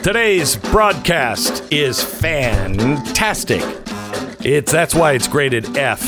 Today's broadcast is fantastic. That's why it's graded F.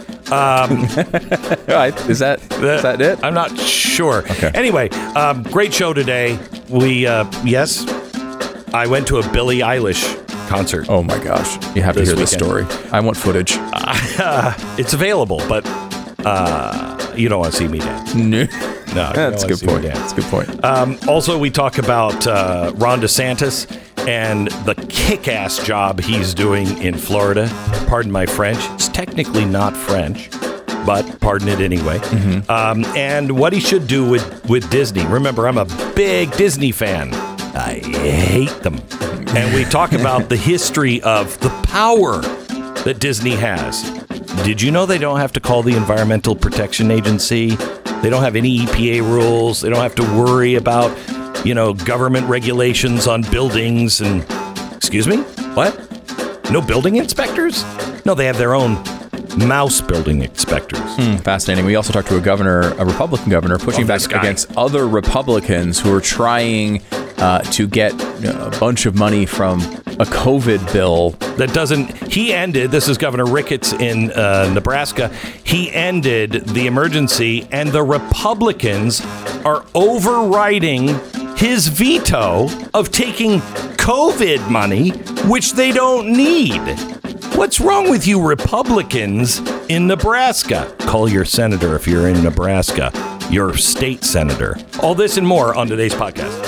Is that it? I'm not sure. Okay. Anyway, great show today. Yes, I went to a Billie Eilish concert. Oh my gosh. You have to hear this story. I want footage. It's available, but you don't want to see me dance. No, That's a good point. That's a good point. Also, we talk about Ron DeSantis and the kick-ass job he's doing in Florida. Pardon my French. It's technically not French, but pardon it anyway. Mm-hmm. And what he should do with Disney. Remember, I'm a big Disney fan. I hate them. And we talk about the history of the power that Disney has. Did you know they don't have to call the Environmental Protection Agency? They don't have any EPA rules. They don't have to worry about, government regulations on buildings and... Excuse me? What? No building inspectors? No, they have their own mouse building inspectors. Fascinating. We also talked to a Republican governor, pushing back against other Republicans who are trying to get a bunch of money from a COVID bill. This is Governor Ricketts in Nebraska. He ended the emergency, and the Republicans are overriding his veto of taking COVID money, which they don't need. What's wrong with you Republicans in Nebraska? Call your senator if you're in Nebraska, your state senator. All this and more on today's podcast.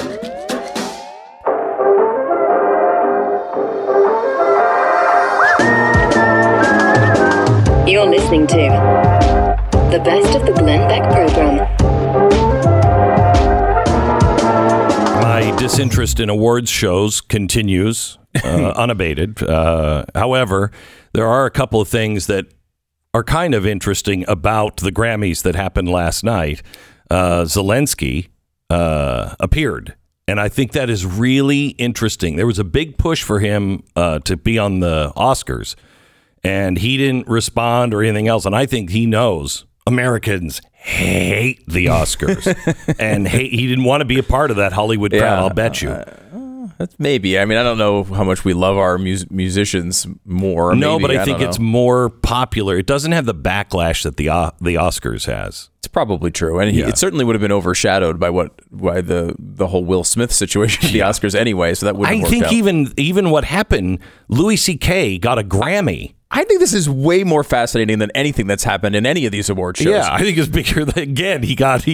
You're listening to the best of the Glenn Beck program. My disinterest in awards shows continues unabated. However, there are a couple of things that are kind of interesting about the Grammys that happened last night. Zelensky appeared, and I think that is really interesting. There was a big push for him to be on the Oscars, and he didn't respond or anything else. And I think he knows Americans hate the Oscars, and he didn't want to be a part of that Hollywood crowd. I'll bet you. Maybe. I mean, I don't know how much we love our musicians more. No, maybe. but I think it's more popular. It doesn't have the backlash that the Oscars has. It's probably true, and it certainly would have been overshadowed by the whole Will Smith situation at the Oscars anyway. So that wouldn't have worked out. I think even what happened, Louis C.K. got a Grammy. I think this is way more fascinating than anything that's happened in any of these award shows. Yeah, I think it's bigger than, again, he got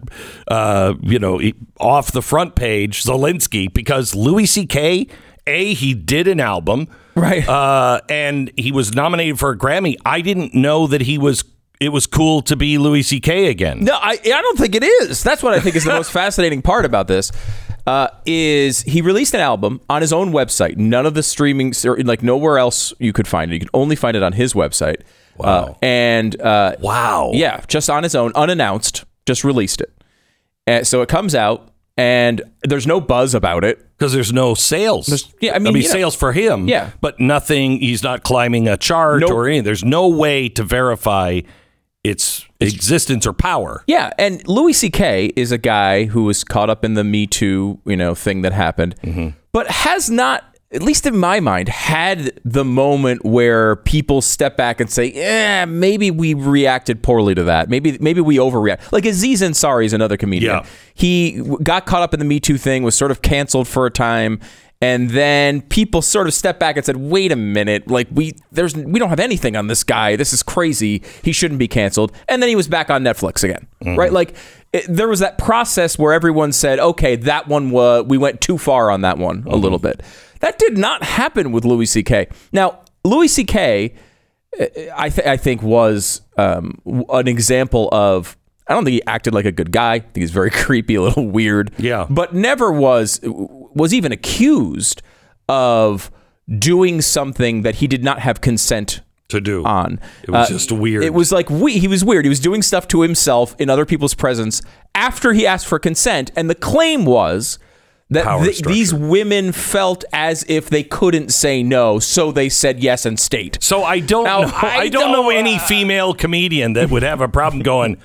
off the front page, Zelensky, because Louis C.K., he did an album. Right. And he was nominated for a Grammy. I didn't know that it was cool to be Louis C.K. again. No, I don't think it is. That's what I think is the most fascinating part about this. Is he released an album on his own website. None of the streaming, like nowhere else you could find it. You could only find it on his website. Wow. Wow. Yeah, just on his own, unannounced, just released it. So it comes out, and there's no buzz about it. Because there's no sales. Sales for him. Yeah. But nothing, he's not climbing a chart or anything. There's no way to verify its existence or power. Yeah, and Louis C.K. is a guy who was caught up in the Me Too, thing that happened, but has not, at least in my mind, had the moment where people step back and say, maybe we reacted poorly to that. Maybe we overreact. Like Aziz Ansari is another comedian. Yeah. He got caught up in the Me Too thing, was sort of canceled for a time. And then people sort of stepped back and said, wait a minute, like we don't have anything on this guy. This is crazy. He shouldn't be canceled. And then he was back on Netflix again, right? Like there was that process where everyone said, okay, that one we went too far on that one a little bit. That did not happen with Louis C.K. Now, Louis C.K., I think was an example of, I don't think he acted like a good guy. I think he's very creepy, a little weird. Yeah. But never was even accused of doing something that he did not have consent to do on. It was just weird. It was like he was weird. He was doing stuff to himself in other people's presence after he asked for consent. And the claim was that these women felt as if they couldn't say no, so they said yes and stayed. So I don't know any female comedian that would have a problem going,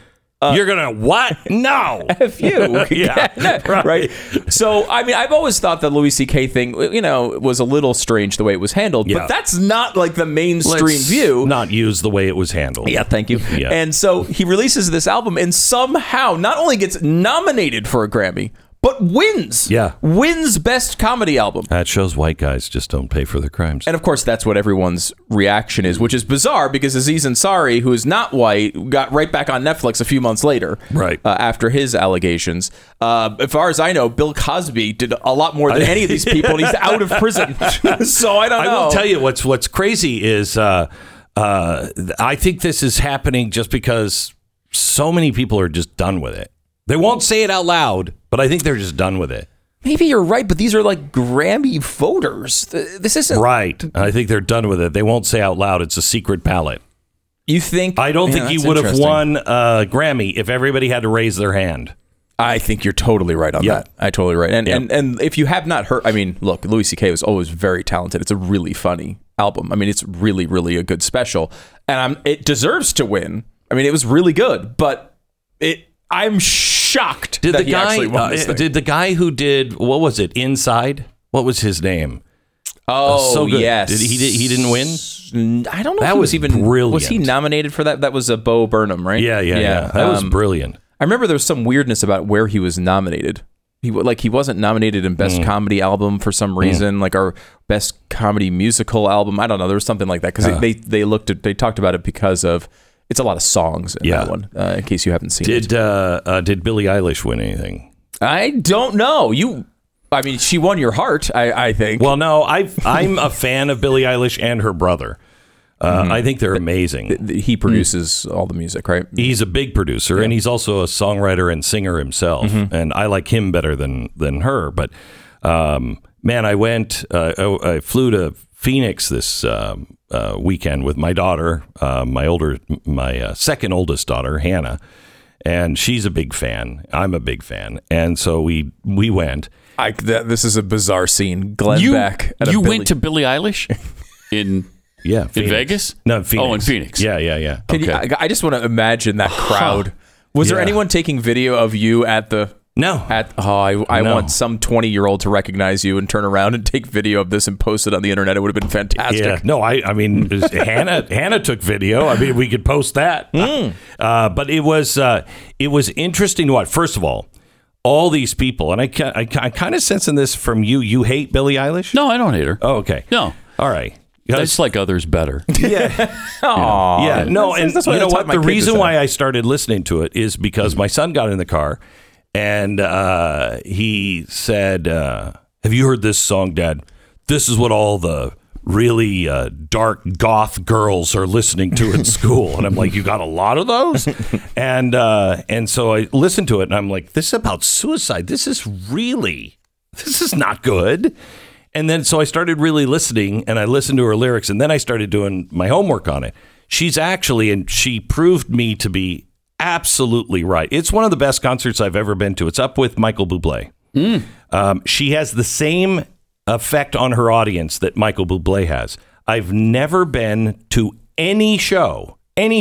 You're gonna what? No. F you. Yeah, right. So, I mean, I've always thought the Louis C.K. thing, was a little strange the way it was handled, Yeah. but that's not like the mainstream Let's view. not use the way it was handled. Yeah, thank you. Yeah. And so he releases this album and somehow not only gets nominated for a Grammy, but wins. Yeah. Wins Best Comedy Album. That shows white guys just don't pay for their crimes. And of course, that's what everyone's reaction is, which is bizarre because Aziz Ansari, who is not white, got right back on Netflix a few months later, Right. After his allegations. As far as I know, Bill Cosby did a lot more than any of these people, and he's out of prison. So I don't know. I will tell you what's crazy is I think this is happening just because so many people are just done with it. They won't say it out loud, but I think they're just done with it. Maybe you're right, but these are like Grammy voters. This isn't Right. I think they're done with it. They won't say out loud. It's a secret ballot. You think? I don't think he that's would have interesting. won a Grammy if everybody had to raise their hand. I think you're totally right on Yeah. that. I totally right. And, Yeah. and if you have not heard, I mean, look, Louis C.K. was always very talented. It's a really funny album. I mean, it's really, really a good special, and it deserves to win. I mean, it was really good, but I'm shocked Did that the he guy? actually won this thing. Did the guy who did what was it? Inside? What was his name? Oh, so good. yes. He didn't win? I don't know. That if he was even brilliant. Was he nominated for that? That was a Bo Burnham, right? Yeah. That was brilliant. I remember there was some weirdness about where he was nominated. He wasn't nominated in Best Comedy Album for some reason, like our Best Comedy Musical Album. I don't know. There was something like that because they talked about it because of it's a lot of songs in that one. In case you haven't seen it. Did Billie Eilish win anything? I don't know. I mean, she won your heart. I think. Well, no. I'm a fan of Billie Eilish and her brother. I think they're amazing. He produces all the music, right? He's a big producer, and he's also a songwriter and singer himself. And I like him better than her. But man, I flew to Phoenix this weekend with my daughter, my second oldest daughter, Hannah, and she's a big fan. I'm a big fan, and so we went. This is a bizarre scene. Glenn Beck. You went to Billie Eilish in. Yeah, in Vegas? No, in Phoenix. Oh, in Phoenix. Yeah. Okay. I just want to imagine that crowd. Was there anyone taking video of you at the? No. I want some 20-year-old to recognize you and turn around and take video of this and post it on the internet. It would have been fantastic. Yeah. No, I mean, Hannah took video. I mean, we could post that. But it was interesting to watch. First of all these people, and I kind of sensing this from you. You hate Billie Eilish? No, I don't hate her. Oh, okay. No. All right. I just like others better. Yeah. Aww. Yeah. No, and that's you know I taught what? my The kid reason this why out. I started listening to it is because my son got in the car and he said, have you heard this song, Dad? This is what all the really dark goth girls are listening to in school. And I'm like, you got a lot of those? And so I listened to it and I'm like, this is about suicide. This is not good. And then so I started really listening and I listened to her lyrics and then I started doing my homework on it. And she proved me to be absolutely right. It's one of the best concerts I've ever been to. It's up with Michael Bublé. She has the same effect on her audience that Michael Bublé has. I've never been to any show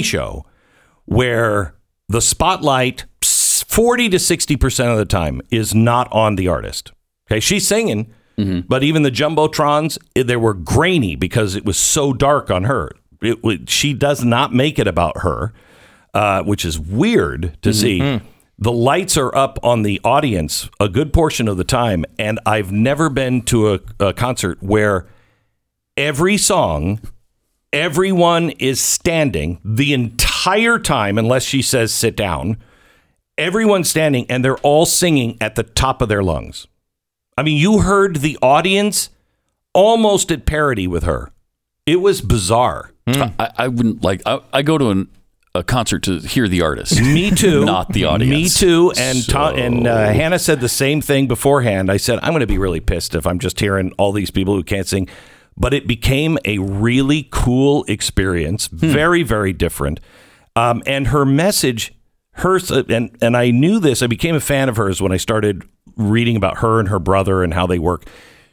where the spotlight 40 to 60% of the time is not on the artist. Okay, she's singing. But even the Jumbotrons, they were grainy because it was so dark on her. She does not make it about her, which is weird to see. The lights are up on the audience a good portion of the time, and I've never been to a concert where every song, everyone is standing the entire time, unless she says sit down. Everyone's standing, and they're all singing at the top of their lungs. I mean, you heard the audience almost at parity with her. It was bizarre. I wouldn't like. I go to a concert to hear the artist. Me too. Not the audience. Me too. And Hannah said the same thing beforehand. I said, I'm going to be really pissed if I'm just hearing all these people who can't sing. But it became a really cool experience. Very, very different. And her message, and I knew this. I became a fan of hers when I started reading about her and her brother and how they work.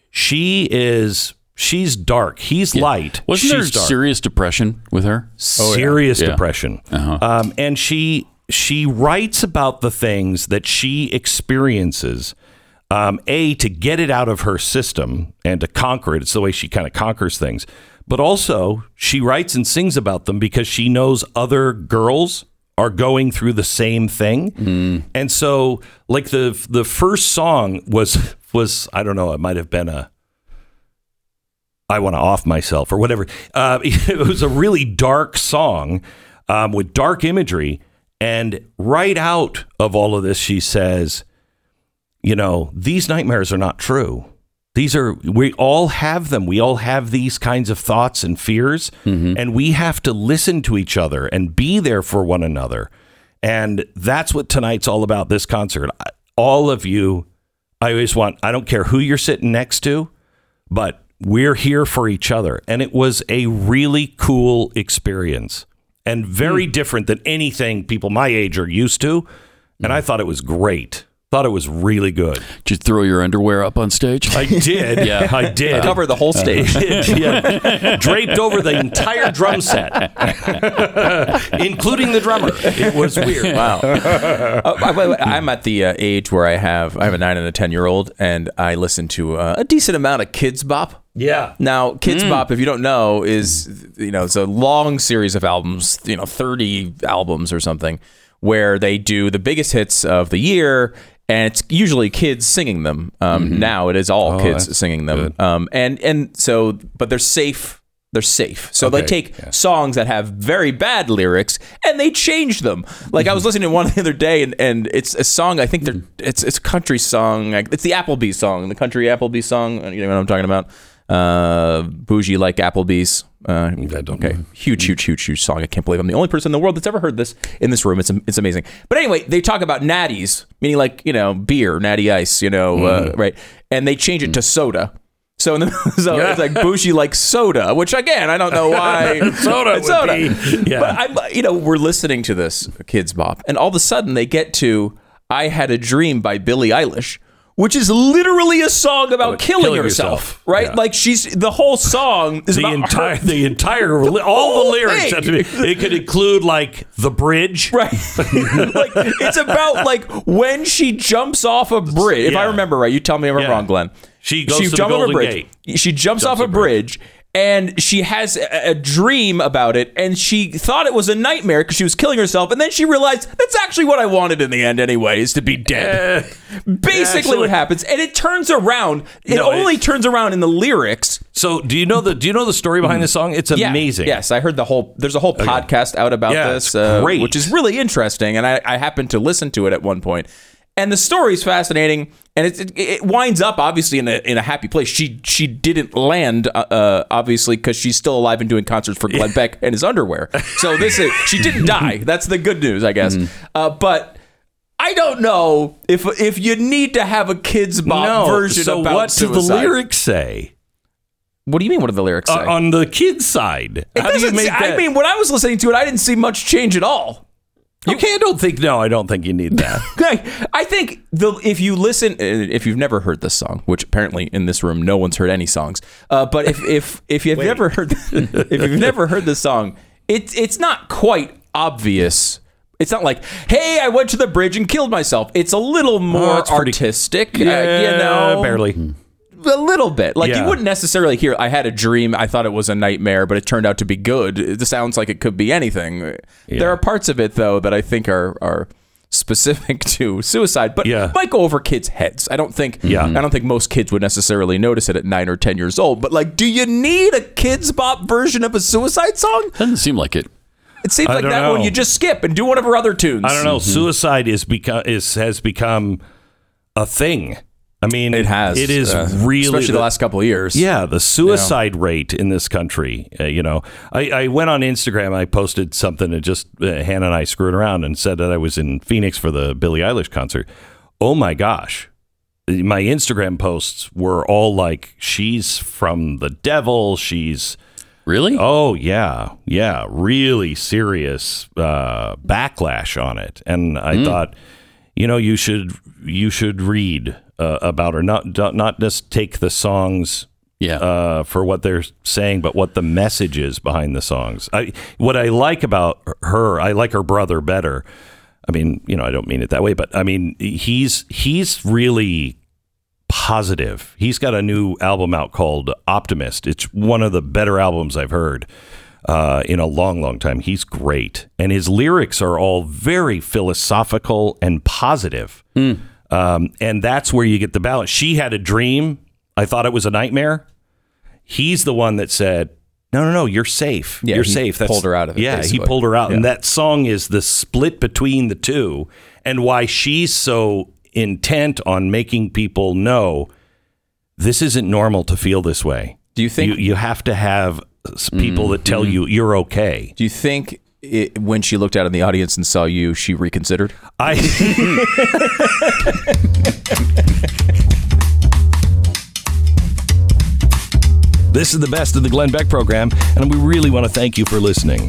She's dark. He's light. Wasn't there She's dark. serious depression with her? Serious depression. And she she writes about the things that she experiences, to get it out of her system and to conquer it. It's the way she kind of conquers things. But also, she writes and sings about them because she knows other girls are going through the same thing. And so, like, the first song was I don't know, it might have been I Want to Off Myself or whatever. It was a really dark song with dark imagery. And right out of all of this, she says, you know, these nightmares are not true. We all have them. We all have these kinds of thoughts and fears, and we have to listen to each other and be there for one another. And that's what tonight's all about, this concert. All of you, I don't care who you're sitting next to, but we're here for each other. And it was a really cool experience and very different than anything people my age are used to. And I thought it was great. Thought it was really good. Did you throw your underwear up on stage? I did. Yeah. I did. Cover the whole stage. Yeah. Draped over the entire drum set, including the drummer. It was weird. Wow. I'm at the age where I have a 9 and a 10-year-old, and I listen to a decent amount of Kids Bop. Yeah. Now, Kids Bop, if you don't know, is, it's a long series of albums, 30 albums or something, where they do the biggest hits of the year. And it's usually kids singing them. Now it is all kids singing them. And so, but they're safe. They're safe. So they take songs that have very bad lyrics and they change them. Like I was listening to one the other day, and it's a song. I think it's a country song. It's the Applebee's song, the country Applebee's song. You know what I'm talking about? Bougie Like Applebee's. Huge song. I can't believe I'm the only person in the world that's ever heard this in this room. It's amazing. But anyway, they talk about natties, meaning like, beer, natty ice, right? And they change it to soda. So it's like Bougie Like Soda, which again, I don't know why. It's soda. But we're listening to this Kids Bop, and all of a sudden they get to I Had a Dream by Billie Eilish, which is literally a song about killing herself, right? Yeah. Like the whole song is about her. All the lyrics. It could include like the bridge, right? Like it's about like when she jumps off a bridge. If I remember right, you tell me if I'm wrong, Glenn. She goes to the Golden Gate. She jumps off a bridge. And she has a dream about it, and she thought it was a nightmare because she was killing herself, and then she realized that's actually what I wanted in the end anyway, is to be dead. Basically what happens, and it turns around. It only turns around in the lyrics. So do you know the story behind this song? It's amazing. Yes, I heard there's a whole podcast out about this, great. Which is really interesting, and I happened to listen to it at one point. And the story's fascinating, and it winds up obviously in a happy place. She didn't land obviously because she's still alive and doing concerts for Glenn Beck and his underwear. So she didn't die. That's the good news, I guess. But I don't know if you need to have a Kids Bop version about what suicide. do the lyrics say? What do you mean? What do the lyrics say on the kids' side? How do you make that? I mean, when I was listening to it, I didn't see much change at all. I don't think you need that. I think if you listen, if you've never heard this song, which apparently in this room no one's heard any songs, but if you've never heard this song, it's not quite obvious. It's not like, hey, I went to the bridge and killed myself. It's a little more artistic, barely. A little bit. Like you wouldn't necessarily hear, I had a dream, I thought it was a nightmare, but it turned out to be good. It sounds like it could be anything. Yeah. There are parts of it, though, that I think are specific to suicide, but might go over kids' heads. I don't think most kids would necessarily notice it at 9 or 10 years old. But like, do you need a Kids Bop version of a suicide song? Doesn't seem like it. It seems like that one you just skip and do one of her other tunes. I don't know. Suicide has become a thing. I mean, it has. It is really, especially the last couple of years. Yeah, the suicide rate in this country. I went on Instagram. I posted something that just Hannah and I screwed around and said that I was in Phoenix for the Billie Eilish concert. Oh my gosh, my Instagram posts were all like, "She's from the devil." She's really. Oh yeah, really serious backlash on it. And I thought, you should read about her, not just take the songs for what they're saying, but what the message is behind the songs. What I like about her, I like her brother better. I mean, I don't mean it that way, but I mean, he's really positive. He's got a new album out called Optimist. It's one of the better albums I've heard in a long, long time. He's great. And his lyrics are all very philosophical and positive. And that's where you get the balance. She had a dream. I thought it was a nightmare. He's the one that said, no, you're safe. Yeah, you're he safe. pulled her out of it, Yeah, basically. he pulled her out. Yeah. And that song is the split between the two and why she's so intent on making people know this isn't normal to feel this way. Do you think you have to have people that tell you you're okay? Do you think when she looked out in the audience and saw you, she reconsidered? This is the best of the Glenn Beck program, and we really want to thank you for listening.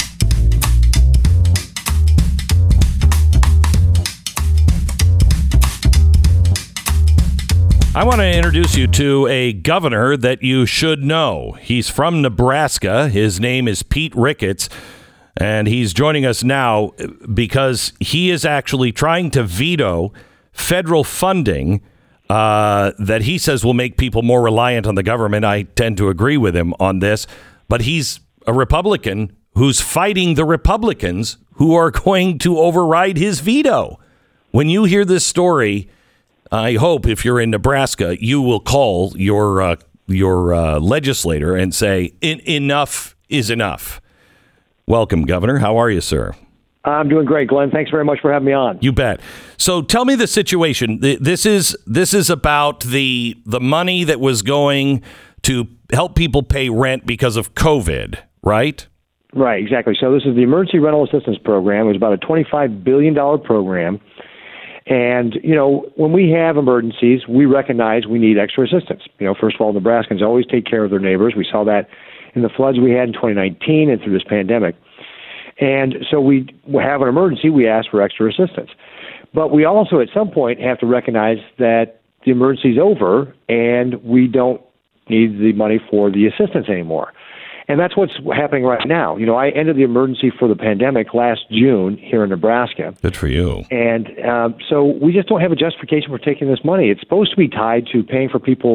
I want to introduce you to a governor that you should know. He's from Nebraska. His name is Pete Ricketts, and he's joining us now because he is actually trying to veto federal funding that he says will make people more reliant on the government. I tend to agree with him on this, but he's a Republican who's fighting the Republicans who are going to override his veto. When you hear this story, I hope if you're in Nebraska, you will call your legislator and say, enough is enough. Welcome, Governor. How are you, sir? I'm doing great, Glenn. Thanks very much for having me on. You bet. So tell me the situation. This is about the money that was going to help people pay rent because of COVID, right? Right, exactly. So this is the Emergency Rental Assistance Program. It was about a $25 billion program. And, when we have emergencies, we recognize we need extra assistance. First of all, Nebraskans always take care of their neighbors. We saw that in the floods we had in 2019 and through this pandemic. And so we have an emergency, we ask for extra assistance. But we also at some point have to recognize that the emergency is over and we don't need the money for the assistance anymore. And that's what's happening right now. I ended the emergency for the pandemic last June here in Nebraska. Good for you. And so we just don't have a justification for taking this money. It's supposed to be tied to paying for people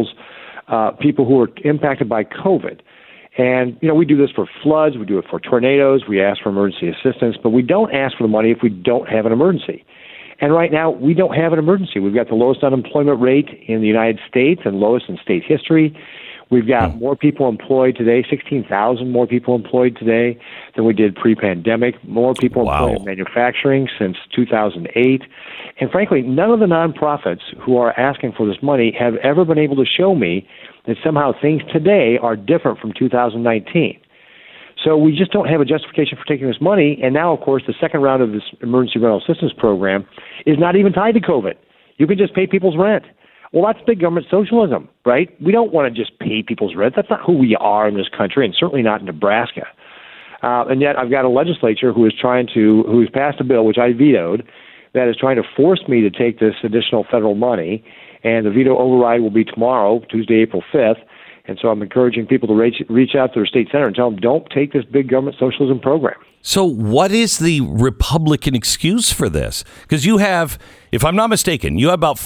who are impacted by COVID. And, we do this for floods, we do it for tornadoes, we ask for emergency assistance, but we don't ask for the money if we don't have an emergency. And right now, we don't have an emergency. We've got the lowest unemployment rate in the United States and lowest in state history. We've got more people employed today, 16,000 more people employed today than we did pre-pandemic, more people employed in manufacturing since 2008. And frankly, none of the nonprofits who are asking for this money have ever been able to show me that somehow things today are different from 2019. So we just don't have a justification for taking this money. And now, of course, the second round of this emergency rental assistance program is not even tied to COVID. You can just pay people's rent. Well, that's big government socialism, right? We don't want to just pay people's rent. That's not who we are in this country, and certainly not in Nebraska. And yet I've got a legislature who's passed a bill, which I vetoed, that is trying to force me to take this additional federal money. And the veto override will be tomorrow, Tuesday, April 5th. And so I'm encouraging people to reach out to their state senator and tell them, don't take this big government socialism program. So what is the Republican excuse for this? Because you have, if I'm not mistaken, you have about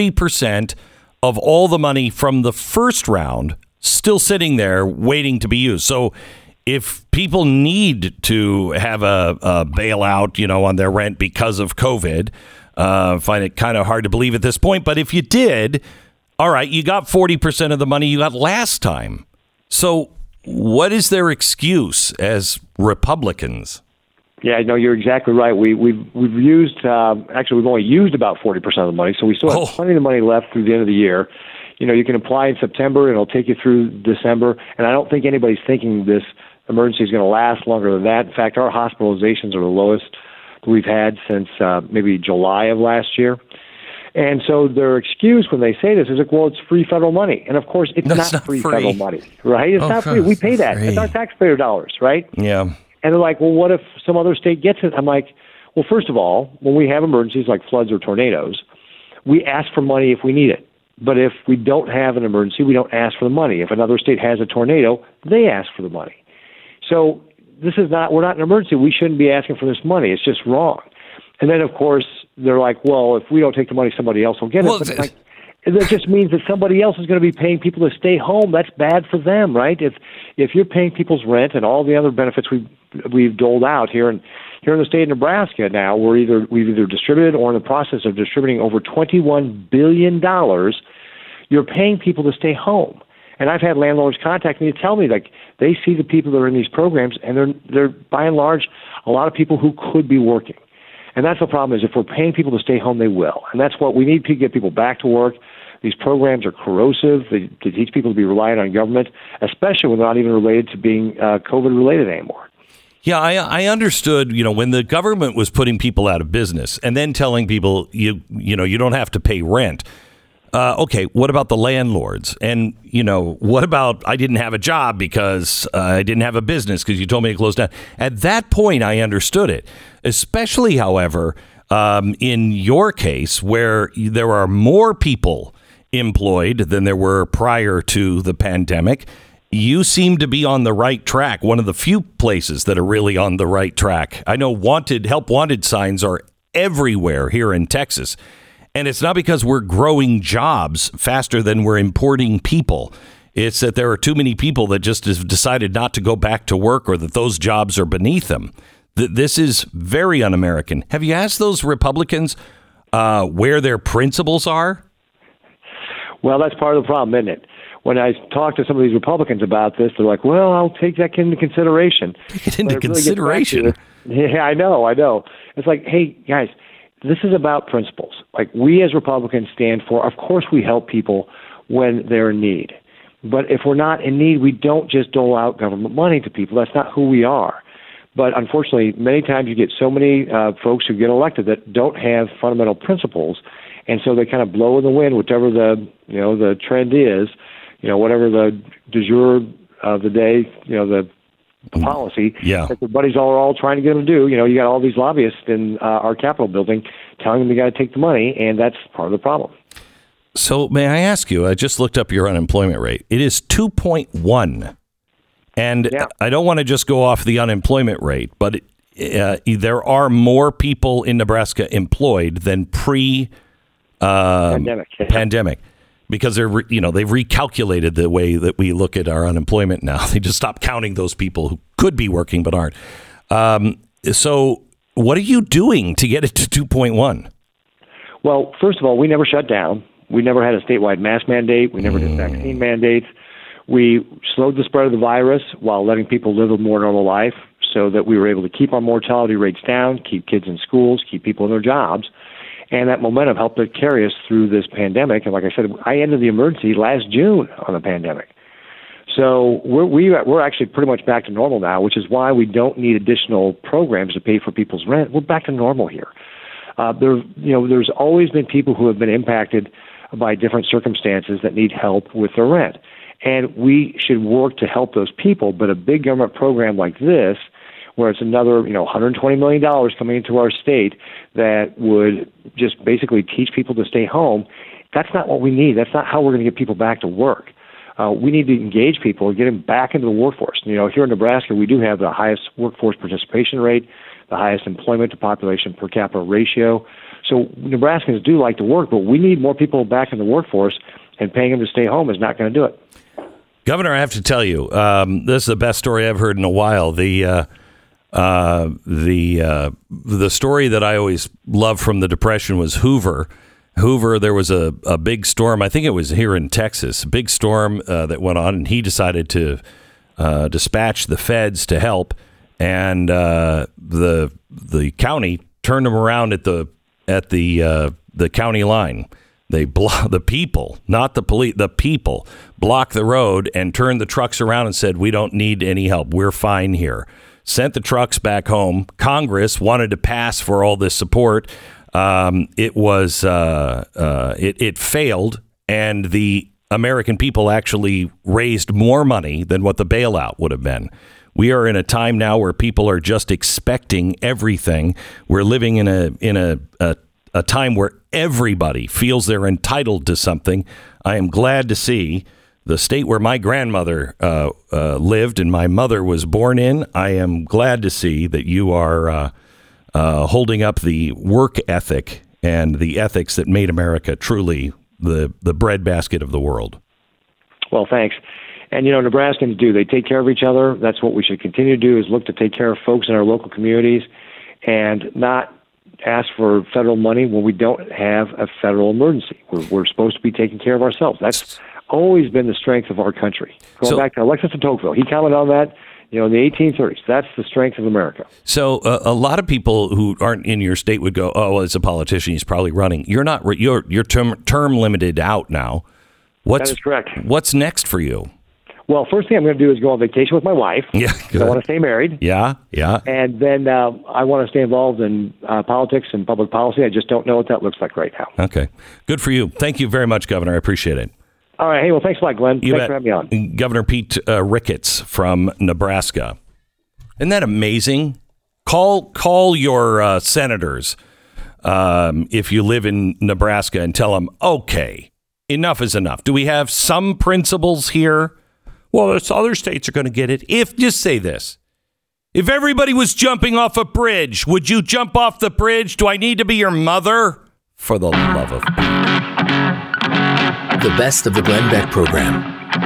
40% of all the money from the first round still sitting there waiting to be used. So if people need to have a bailout, on their rent because of COVID, find it kind of hard to believe at this point. But if you did, all right, you got 40% of the money you got last time. So what is their excuse as Republicans? Yeah, no, you're exactly right. We've used we've only used about 40% of the money, so we still have plenty of money left through the end of the year. You can apply in September, and it'll take you through December. And I don't think anybody's thinking this emergency is going to last longer than that. In fact, our hospitalizations are the lowest we've had since maybe July of last year. And so their excuse when they say this is, well, it's free federal money. And of course, it's not free federal money, right? It's not free. We pay that. It's our taxpayer dollars, right? Yeah. And they're like, well, what if some other state gets it? I'm like, well, first of all, when we have emergencies like floods or tornadoes, we ask for money if we need it. But if we don't have an emergency, we don't ask for the money. If another state has a tornado, they ask for the money. So we're not an emergency. We shouldn't be asking for this money. It's just wrong. And then, of course, they're like, well, if we don't take the money, somebody else will get it. Well, But that just means that somebody else is going to be paying people to stay home. That's bad for them, right? If you're paying people's rent and all the other benefits we've doled out here in the state of Nebraska now, we've either distributed or in the process of distributing over $21 billion. You're paying people to stay home. And I've had landlords contact me to tell me, like, they see the people that are in these programs, and they're by and large a lot of people who could be working. And that's the problem, is if we're paying people to stay home, they will. And that's what we need to get people back to work. These programs are corrosive. They teach people to be reliant on government, especially when they're not even related to being COVID-related anymore. Yeah, I understood, when the government was putting people out of business and then telling people, you don't have to pay rent. Okay, what about the landlords? And, what about I didn't have a job because I didn't have a business because you told me to close down? At that point, I understood it, especially, however, in your case where there are more people employed than there were prior to the pandemic. You seem to be on the right track. One of the few places that are really on the right track. I know help wanted signs are everywhere here in Texas. And it's not because we're growing jobs faster than we're importing people. It's that there are too many people that just have decided not to go back to work, or that those jobs are beneath them. This is very un-American. Have you asked those Republicans where their principles are? Well, that's part of the problem, isn't it? When I talk to some of these Republicans about this, they're like, well, I'll take that into consideration. Take it into consideration? Yeah, I know. It's like, hey, guys, this is about principles. Like, we as Republicans stand for, of course, we help people when they're in need. But if we're not in need, we don't just dole out government money to people. That's not who we are. But unfortunately, many times you get so many folks who get elected that don't have fundamental principles, and so they kind of blow in the wind, whichever the trend is, whatever the du jour of the day, the policy that the buddies are all trying to get them to do. You got all these lobbyists in our Capitol building telling them they got to take the money, and that's part of the problem. So may I ask you, I just looked up your unemployment rate. It is 2.1. And I don't want to just go off the unemployment rate, but there are more people in Nebraska employed than pre-pandemic. Because they've recalculated the way that we look at our unemployment now. They just stopped counting those people who could be working but aren't. So what are you doing to get it to 2.1? Well, first of all, we never shut down. We never had a statewide mask mandate. We never did vaccine mandates. We slowed the spread of the virus while letting people live a more normal life, so that we were able to keep our mortality rates down, keep kids in schools, keep people in their jobs. And that momentum helped to carry us through this pandemic. And like I said, I ended the emergency last June on the pandemic. So we're actually pretty much back to normal now, which is why we don't need additional programs to pay for people's rent. We're back to normal here. There's always been people who have been impacted by different circumstances that need help with their rent. And we should work to help those people. But a big government program like this, where it's another, $120 million coming into our state that would just basically teach people to stay home, that's not what we need. That's not how we're going to get people back to work. We need to engage people and get them back into the workforce. Here in Nebraska, we do have the highest workforce participation rate, the highest employment to population per capita ratio. So Nebraskans do like to work, but we need more people back in the workforce, and paying them to stay home is not going to do it. Governor, I have to tell you, this is the best story I've heard in a while. The story that I always loved from the Depression was Hoover. There was a big storm. I think it was here in Texas, a big storm that went on, and he decided to dispatch the feds to help. And the county turned them around at the county line. They the people, not the police, the people blocked the road and turned the trucks around and said, "We don't need any help. We're fine here." Sent the trucks back home. Congress wanted to pass for all this support. It failed, and the American people actually raised more money than what the bailout would have been. We are in a time now where people are just expecting everything. We're living in a time where everybody feels they're entitled to something. I am glad to see the state where my grandmother lived and my mother was born in. I am glad to see that you are holding up the work ethic and the ethics that made America truly the breadbasket of the world. Well, thanks. And, Nebraskans do. They take care of each other. That's what we should continue to do, is look to take care of folks in our local communities and not ask for federal money when we don't have a federal emergency. We're supposed to be taking care of ourselves. That's always been the strength of our country. Going back to Alexis de Tocqueville, he commented on that, in the 1830s. That's the strength of America. So a lot of people who aren't in your state would go, "Oh, well, as a politician, he's probably running." You're not. You're term limited out now. That is correct. What's next for you? Well, first thing I'm going to do is go on vacation with my wife. Yeah, I want to stay married. Yeah. And then I want to stay involved in politics and public policy. I just don't know what that looks like right now. Okay. Good for you. Thank you very much, Governor. I appreciate it. All right. Hey, well, thanks a lot, Glenn. Thanks for having me on. Governor Pete Ricketts from Nebraska. Isn't that amazing? Call your senators if you live in Nebraska and tell them, okay, enough is enough. Do we have some principles here? Well, other states are going to get it. Just say this. If everybody was jumping off a bridge, would you jump off the bridge? Do I need to be your mother? For the love of Pete. The best of the Glenn Beck program.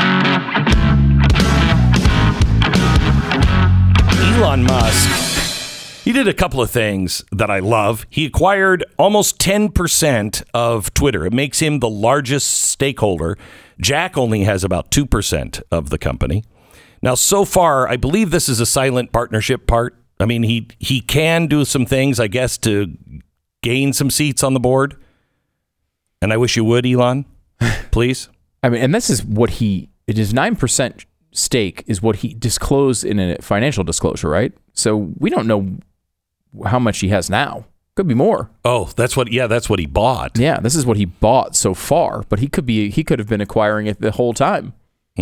Elon Musk, he did a couple of things that I love. He acquired almost 10% of Twitter. It makes him the largest stakeholder. Jack only has about 2% of the company. Now, so far, I believe this is a silent partnership part. I mean, he can do some things, I guess, to gain some seats on the board. And I wish you would, Elon, please. I mean, and this is what it is 9% stake is what he disclosed in a financial disclosure, right? So we don't know how much he has now. Could be more. Oh, that's what he bought. Yeah, this is what he bought so far, but he could have been acquiring it the whole time.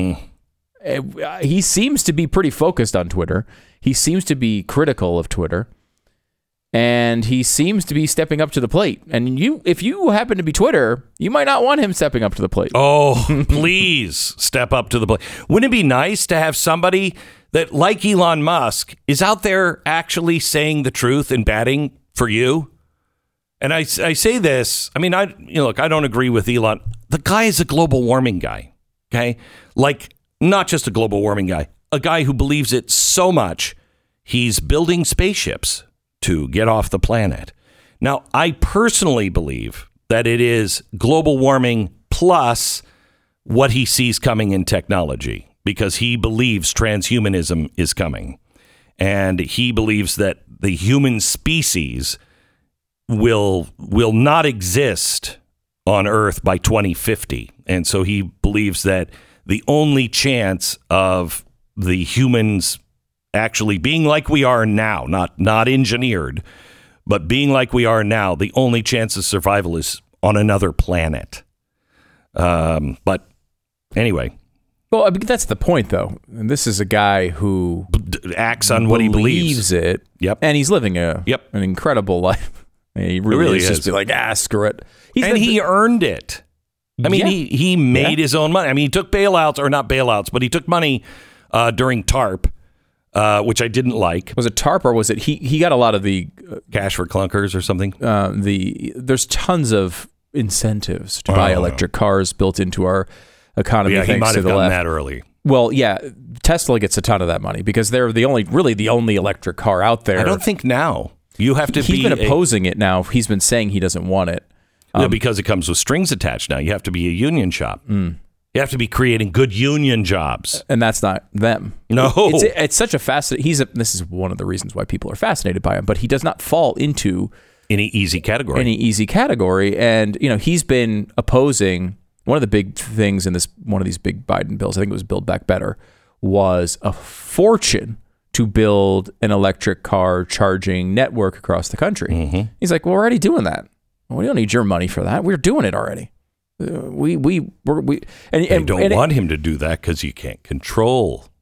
He seems to be pretty focused on Twitter. He seems to be critical of Twitter, and he seems to be stepping up to the plate. And if you happen to be Twitter, you might not want him stepping up to the plate. Oh, please step up to the plate. Wouldn't it be nice to have somebody that, like Elon Musk, is out there actually saying the truth and batting for you? And I say this, I mean, look, I don't agree with Elon. The guy is a global warming guy, okay? Like, not just a global warming guy, a guy who believes it so much, he's building spaceships to get off the planet. Now, I personally believe that it is global warming plus what he sees coming in technology, because he believes transhumanism is coming. And he believes that the human species will not exist on Earth by 2050. And so he believes that the only chance of the humans actually being like we are now, not engineered, but being like we are now, the only chance of survival is on another planet. But anyway. Well, I mean, that's the point, though. And this is a guy who acts on what he believes. It. Yep. And he's living an incredible life. He really is. Just be like, screw it. He earned it. I mean, he made his own money. I mean, he took bailouts, or not bailouts, but he took money during TARP, which I didn't like. Was it TARP, or was it he got a lot of the cash for clunkers or something? There's tons of incentives to buy electric cars built into our economy. Yeah, he might have gotten that early. Well, yeah, Tesla gets a ton of that money because they're the only electric car out there. I don't think now. You have to He's been opposing it now. He's been saying he doesn't want it. Because it comes with strings attached now. You have to be a union shop. You have to be creating good union jobs. And that's not them. No. It's such a fascinating... This is one of the reasons why people are fascinated by him, but he does not fall into... Any easy category. And, he's been opposing... One of the big things in one of these big Biden bills, I think it was Build Back Better, was a fortune to build an electric car charging network across the country. Mm-hmm. He's like, well, we're already doing that. We don't need your money for that. We're doing it already. They don't want him to do that because you can't control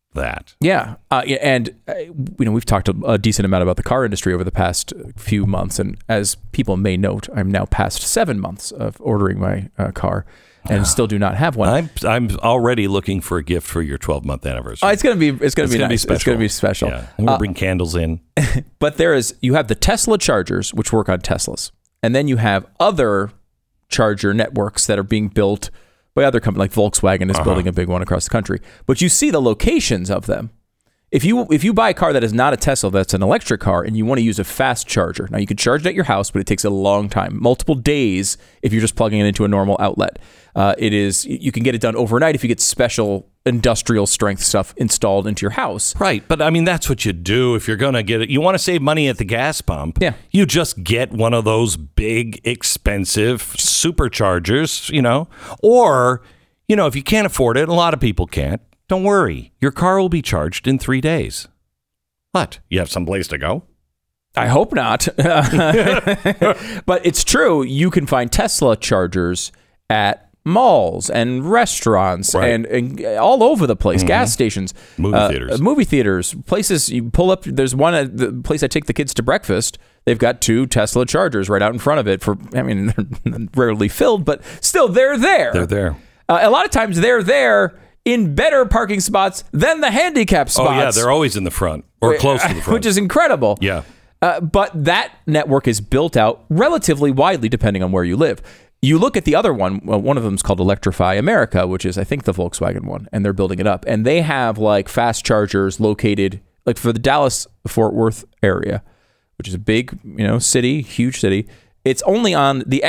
that. Yeah, and we've talked a decent amount about the car industry over the past few months, and as people may note, I'm now past 7 months of ordering my car, and still do not have one. I'm already looking for a gift for your 12-month anniversary. It's gonna be nice. It's gonna be special. Yeah, I'm gonna bring candles in. But you have the Tesla chargers, which work on Teslas, and then you have other charger networks that are being built by other companies, like Volkswagen is building a big one across the country. But you see the locations of them. If you buy a car that is not a Tesla, that's an electric car, and you want to use a fast charger, now you can charge it at your house, but it takes a long time, multiple days if you're just plugging it into a normal outlet. You can get it done overnight if you get special industrial strength stuff installed into your house. Right, but I mean, that's what you do if you're going to get it. You want to save money at the gas pump. Yeah. You just get one of those big, expensive superchargers, or, if you can't afford it, a lot of people can't, don't worry. Your car will be charged in 3 days. What? You have someplace to go? I hope not. But it's true. You can find Tesla chargers at malls and restaurants and all over the place, gas stations, movie theaters, places you pull up. There's one at the place I take the kids to breakfast. They've got 2 Tesla chargers right out in front of it they're rarely filled, but still they're there. They're there. A lot of times they're there in better parking spots than the handicap spots. Oh yeah, they're always in the front or close to the front. Which is incredible. Yeah. But that network is built out relatively widely depending on where you live. You look at the other one of them is called Electrify America, which is, I think, the Volkswagen one, and they're building it up. And they have like fast chargers located like for the Dallas-Fort Worth area, which is a big, city, huge city. It's only on the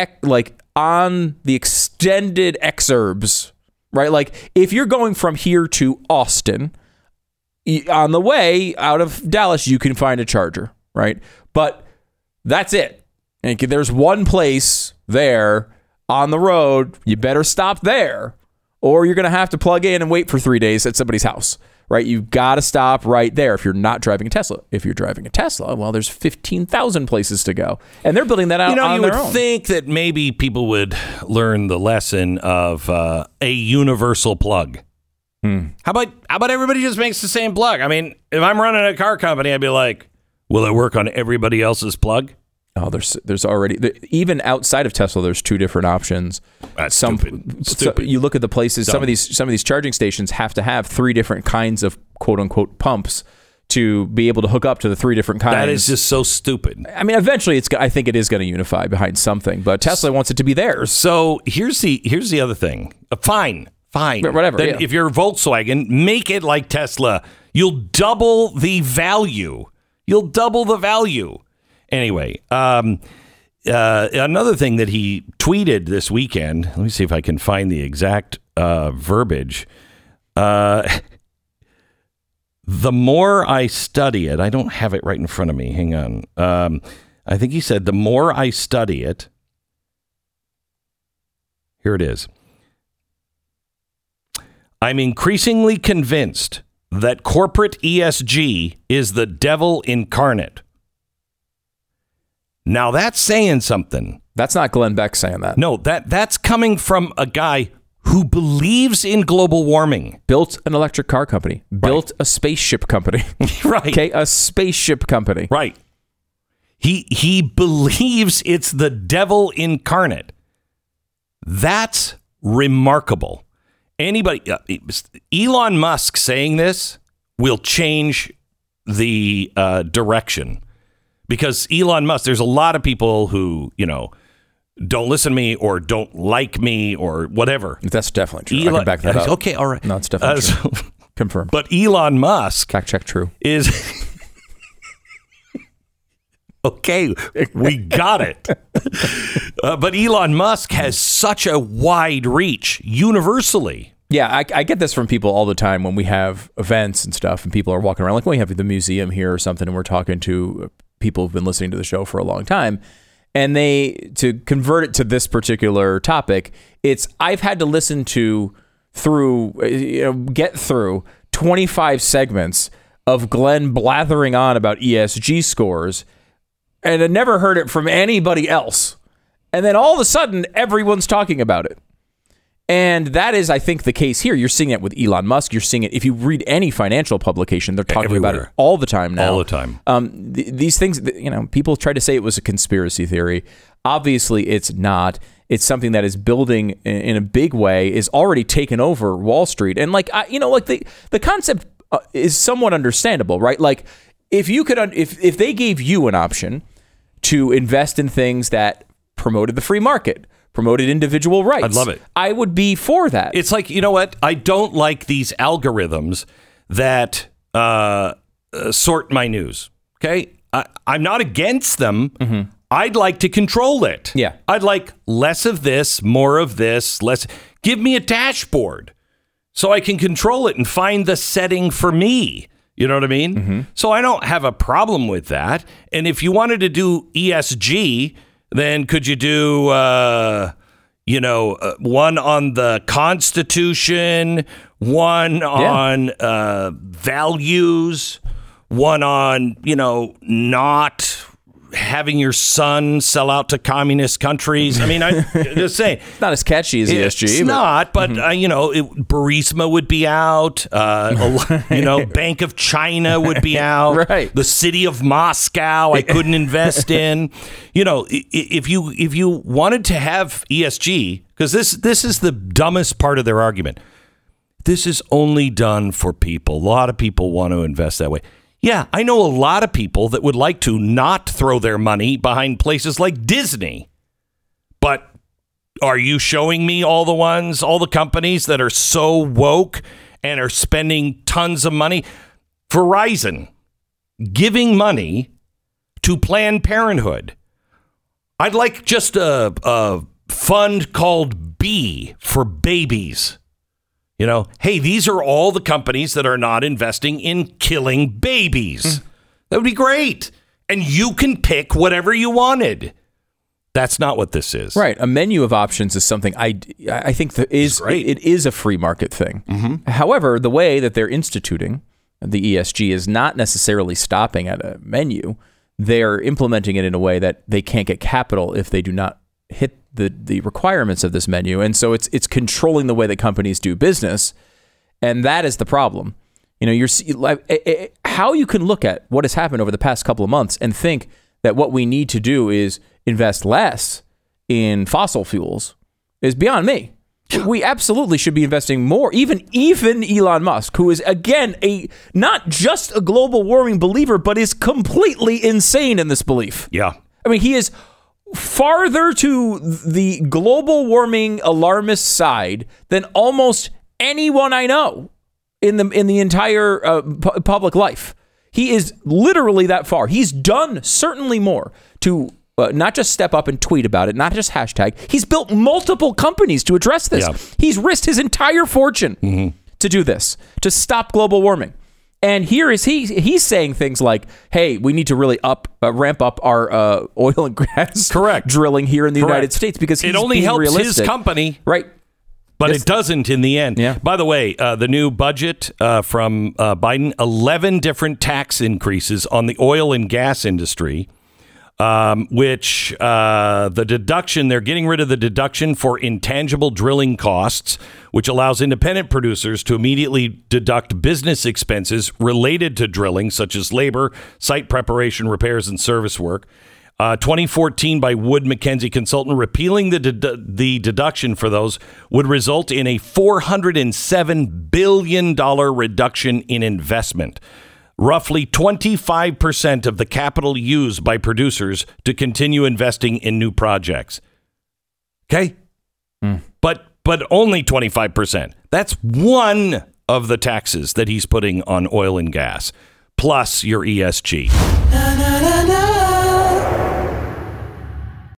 extended exurbs, right? Like if you're going from here to Austin, on the way out of Dallas, you can find a charger, right? But that's it. And there's one place there on the road. You better stop there, or you're going to have to plug in and wait for 3 days at somebody's house, right? You've got to stop right there if you're not driving a Tesla. If you're driving a Tesla, well, there's 15,000 places to go, and they're building that out on their own. You would think that maybe people would learn the lesson of a universal plug. How about everybody just makes the same plug? I mean, if I'm running a car company, I'd be like, will it work on everybody else's plug? Oh, there's already, even outside of Tesla, there's 2 different options. That's stupid. So you look at the places. Dumb. Some of these charging stations have to have 3 different kinds of quote unquote pumps to be able to hook up to the 3 different kinds. That is just so stupid. I mean, eventually, I think it is going to unify behind something, but Tesla wants it to be theirs. So here's the other thing. Fine. Whatever. Then if you're Volkswagen, make it like Tesla. You'll double the value. Anyway, another thing that he tweeted this weekend, let me see if I can find the exact verbiage. The more I study it, I don't have it right in front of me. Hang on. I think he said, the more I study it, here it is. I'm increasingly convinced that corporate ESG is the devil incarnate. Now that's saying something. That's not Glenn Beck saying that. No, that's coming from a guy who believes in global warming. Built an electric car company. Built a spaceship company. Right. Okay, a spaceship company. Right. He believes it's the devil incarnate. That's remarkable. Elon Musk saying this will change the direction. Because Elon Musk, there's a lot of people who, don't listen to me or don't like me or whatever. That's definitely true. I can back that up. Okay, all right. No, it's definitely true. Confirmed. But Elon Musk... Fact check true. ...is... Okay, we got it. But Elon Musk has such a wide reach universally. Yeah, I get this from people all the time when we have events and stuff and people are walking around. Like when we have the museum here or something and we're talking to people who've been listening to the show for a long time. And to convert it to this particular topic, I've had to listen to get through 25 segments of Glenn blathering on about ESG scores, and I never heard it from anybody else. And then all of a sudden, everyone's talking about it. And that is, I think, the case here. You're seeing it with Elon Musk. You're seeing it if you read any financial publication. They're talking about it all the time now. All the time. These things, people try to say it was a conspiracy theory. Obviously, it's not. It's something that is building in a big way, is already taken over Wall Street. And the concept is somewhat understandable, right? Like if you could, if they gave you an option to invest in things that promoted the free market, promoted individual rights, I'd love it. I would be for that. It's like, you know what? I don't like these algorithms that sort my news. Okay? I'm not against them. Mm-hmm. I'd like to control it. Yeah. I'd like less of this, more of this, less. Give me a dashboard so I can control it and find the setting for me. You know what I mean? Mm-hmm. So I don't have a problem with that. And if you wanted to do ESG, then could you do, one on the Constitution, one on values, one on, not having your son sell out to communist countries. I mean, I'm just saying. It's not as catchy as ESG. It's not, but, Burisma would be out. Bank of China would be out. Right. The city of Moscow, I couldn't invest in. If you wanted to have ESG, because this is the dumbest part of their argument. This is only done for people. A lot of people want to invest that way. Yeah, I know a lot of people that would like to not throw their money behind places like Disney. But are you showing me all the companies that are so woke and are spending tons of money? Verizon giving money to Planned Parenthood. I'd like just a fund called B for babies. Hey, these are all the companies that are not investing in killing babies. That would be great. And you can pick whatever you wanted. That's not what this is. Right. A menu of options is something I think it is a free market thing. Mm-hmm. However, the way that they're instituting the ESG is not necessarily stopping at a menu. They're implementing it in a way that they can't get capital if they do not hit the requirements of this menu. And so it's controlling the way that companies do business. And that is the problem. How you can look at what has happened over the past couple of months and think that what we need to do is invest less in fossil fuels is beyond me. We absolutely should be investing more. Even Elon Musk, who is, again, not just a global warming believer, but is completely insane in this belief. Yeah. I mean, he is farther to the global warming alarmist side than almost anyone I know in the entire public life. He is literally that far. He's done certainly more to not just step up and tweet about it, not just hashtag. He's built multiple companies to address this. Yeah. He's risked his entire fortune to do this, to stop global warming. And here is he's saying things like, hey, we need to really ramp up our oil and gas drilling here in the United States because he's it only being helps realistic. His company. Right. But it doesn't in the end. Yeah. By the way, the new budget from Biden, 11 different tax increases on the oil and gas industry, which the deduction, they're getting rid of the deduction for intangible drilling costs, which allows independent producers to immediately deduct business expenses related to drilling, such as labor, site preparation, repairs, and service work. 2014 by Wood Mackenzie Consultant, repealing the deduction for those would result in a $407 billion reduction in investment. Roughly 25% of the capital used by producers to continue investing in new projects. Okay? But only 25%. That's one of the taxes that he's putting on oil and gas, plus your ESG.